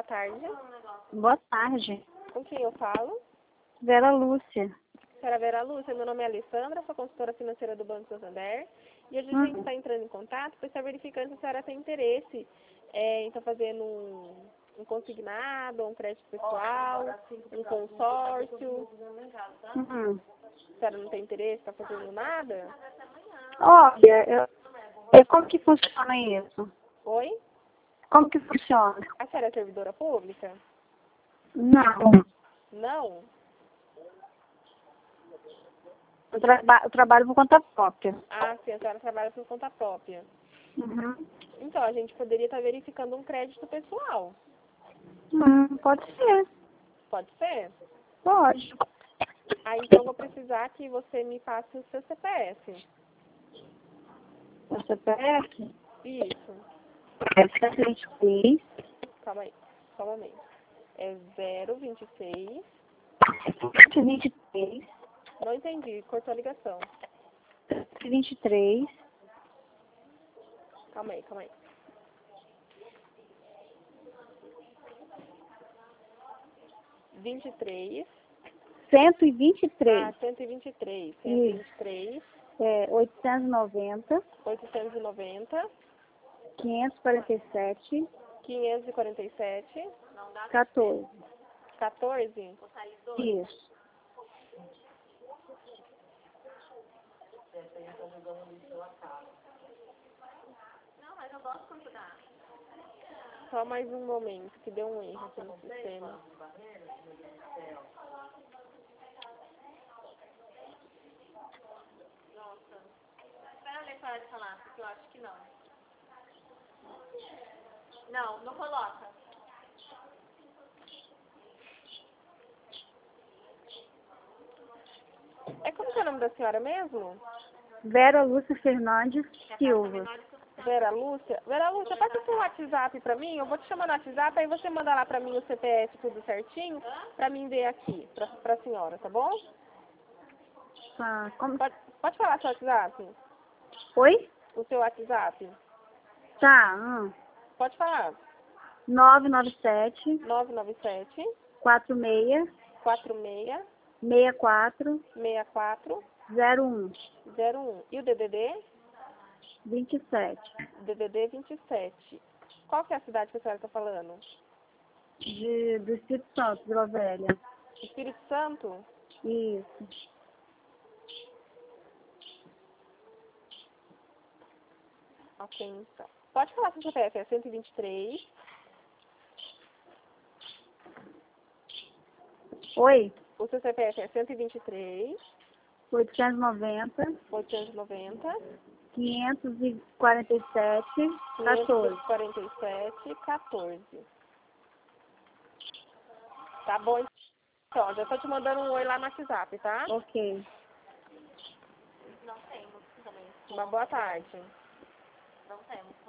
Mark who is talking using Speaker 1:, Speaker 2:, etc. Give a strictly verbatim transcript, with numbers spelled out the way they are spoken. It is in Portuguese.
Speaker 1: boa tarde.
Speaker 2: Boa tarde.
Speaker 1: Com quem eu falo?
Speaker 2: Vera Lúcia.
Speaker 1: Senhora Vera Lúcia, meu nome é Alessandra, sou consultora financeira do Banco Santander. E hoje a
Speaker 2: Uhum.
Speaker 1: gente está entrando em contato para estar verificando se a senhora tem interesse é, em estar fazendo um, um consignado, um crédito pessoal, um consórcio.
Speaker 2: Uhum.
Speaker 1: A senhora não tem interesse, está fazendo nada?
Speaker 2: Olha, eu, eu- como que funciona isso?
Speaker 1: Oi?
Speaker 2: Como que funciona?
Speaker 1: A senhora é servidora pública?
Speaker 2: Não.
Speaker 1: Não?
Speaker 2: Eu, traba eu trabalho por conta própria.
Speaker 1: Ah, sim, a senhora trabalha por conta própria.
Speaker 2: Uhum.
Speaker 1: Então, a gente poderia estar verificando um crédito pessoal.
Speaker 2: Hum, pode ser.
Speaker 1: Pode ser?
Speaker 2: Pode.
Speaker 1: Ah, então eu vou precisar que você me passe o seu C P F.
Speaker 2: O C P F
Speaker 1: Isso.
Speaker 2: é cento e vinte e três,
Speaker 1: Calma aí. Só um momento. É zero vinte e seis.
Speaker 2: cento e vinte e três,
Speaker 1: Não entendi. Cortou a ligação.
Speaker 2: cento e vinte e três,
Speaker 1: Calma aí, calma aí. vinte e três.
Speaker 2: cento e vinte e
Speaker 1: Ah,
Speaker 2: três,
Speaker 1: cento e vinte e três. cento e vinte e três.
Speaker 2: é, oitocentos e noventa,
Speaker 1: oitocentos e noventa.
Speaker 2: quinhentos e quarenta e sete,
Speaker 1: quinhentos e quarenta e sete.
Speaker 2: quatorze.
Speaker 1: quatorze.
Speaker 2: Isso.
Speaker 1: Só mais um momento, que deu um erro aqui no sistema.
Speaker 3: Espera eu parar de falar, porque eu acho que não. Não, não coloca.
Speaker 1: É como que é o nome da senhora mesmo?
Speaker 2: Vera Lúcia Fernandes Silva.
Speaker 1: Vera Lúcia? Vera Lúcia, passa o seu WhatsApp pra mim, eu vou te chamar no WhatsApp, aí você manda lá pra mim o C P F tudo certinho, pra mim ver aqui, pra, pra senhora, tá bom?
Speaker 2: Tá. Como...
Speaker 1: Pode, pode falar seu WhatsApp?
Speaker 2: Oi?
Speaker 1: O seu WhatsApp?
Speaker 2: Tá. Hum.
Speaker 1: Pode falar.
Speaker 2: nove nove sete,
Speaker 1: nove nove sete,
Speaker 2: quatro seis,
Speaker 1: quatro seis,
Speaker 2: seis quatro,
Speaker 1: seis quatro,
Speaker 2: zero um,
Speaker 1: zero um. E o D D D?
Speaker 2: vinte e sete.
Speaker 1: D D D vinte e sete. Qual que é a cidade que a senhora está falando?
Speaker 2: De, do Espírito Santo, Vila Velha.
Speaker 1: Espírito Santo?
Speaker 2: Isso.
Speaker 1: Ok, então. Pode falar seu C P F, é cento e vinte e três.
Speaker 2: Oi?
Speaker 1: O seu C P F é cento e vinte e três,
Speaker 2: oitocentos e noventa,
Speaker 1: oitocentos e noventa,
Speaker 2: quinhentos e quarenta e sete,
Speaker 1: quinhentos
Speaker 2: quatorze.
Speaker 1: e quarenta e sete, quatorze. Tá bom, então. Já tô te mandando um oi lá no WhatsApp, tá?
Speaker 2: Ok.
Speaker 3: Não temos também.
Speaker 1: Uma boa tarde.
Speaker 3: Não temos.